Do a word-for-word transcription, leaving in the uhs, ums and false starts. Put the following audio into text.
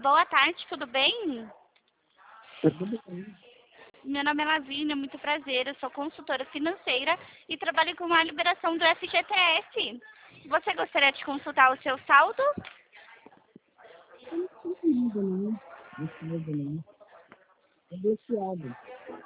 Boa tarde, tudo bem? Tá tudo bem. Meu nome é Lavínia, muito prazer. Eu sou consultora financeira e trabalho com a liberação do F G T S. Você gostaria de consultar o seu saldo? Eu não tinha entendido, não. Não tinha, não. É bloqueado.